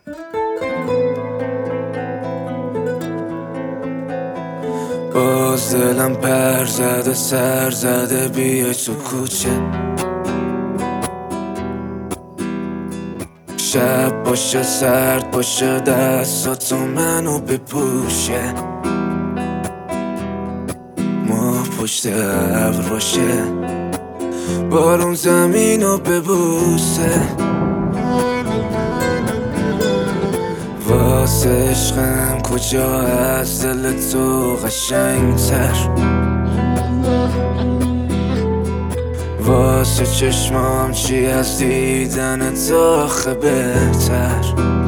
باز دلم پر زده سر زده بیای تو کوچه، شب باشه سرد باشه دستاتو منو بپوشه، ماه پشت ابر باشه بارون زمینو ببوسه، واسه عشقم کجا از دل تو قشنگتر، واسه چشمام چی از دیدن تو آخه بهتر،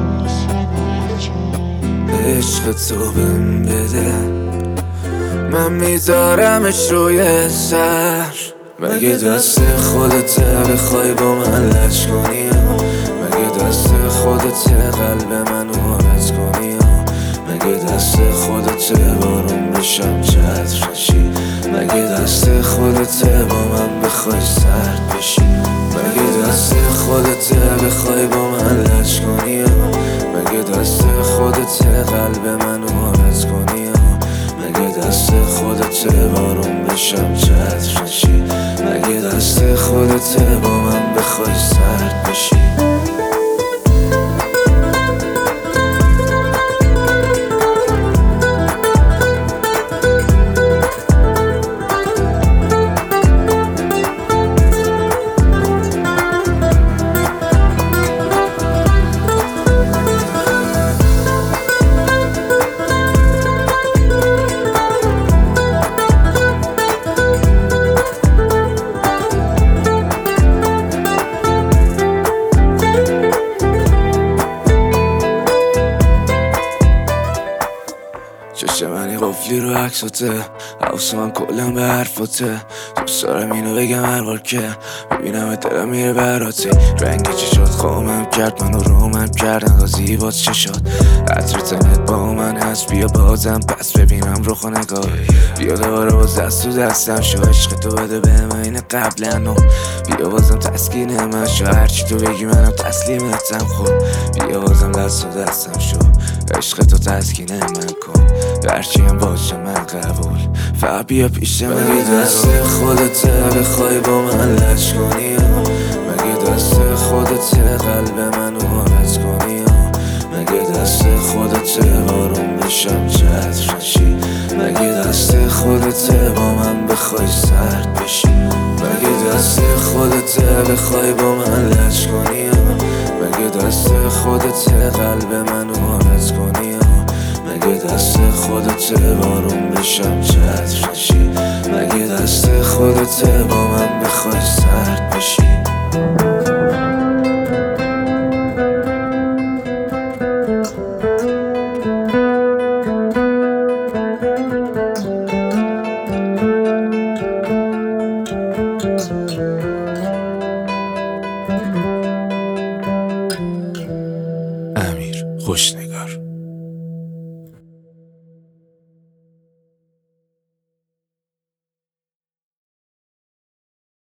عشق تو بهم بده من میذارمش روی سر. مگه دست خودته بخوای با من لج کنی؟ مگه دست خودته قلب منو عوض کنی؟ مگه دست خودته بارون بشم چتر نشی؟ مگه دست خودته با من بخوای سرد بشی؟ مگه دست خودته بخوای با من لج کنی؟ مگه دست خودته قلب منو عوض کنی؟ مگه دست خودته بارون بشم چتر نشی؟ مگه دست خودته با من بخوای سرد بشی؟ چشم منی قفلی رو عکساته، حواس من کلم به حرفاته، دوست دارم اینو بگم هر بار که ببینم دلم میره براتی. رنگ چشات خوامم کرد منو رومم کرد انقدر زیباست چشات، عطر تنت با من هست بیا بازم پس ببینم رخ و نگاه، بیا دوباره باز دست تو دستم شو عشق تو بده بهم این قبلا، بیا بازم تسکین من شو هرچی تو بگی منم تسلیمتم. خب بیا بازم دست تو دستم شو عشق تو تسکین من کن، هرچی هم باشه من قبول فقط بیا پیش من. مگه دست خودته بخوای با من لج کنی؟ مگه دست خودته قلب منو عوض کنی؟ مگه دست خودته بارون بشم چتر نشی؟ مگه دست خودته با من بخوای سرد بشی؟ مگه دست خودته بخوای با من لج کنی؟ مگه دست خودته قلب منو عوض کنی؟ مگه دست خودته بارون بشم چتر نشی؟ مگه دست خودته با من بخوای سرد بشی؟ امیر خوشنگار.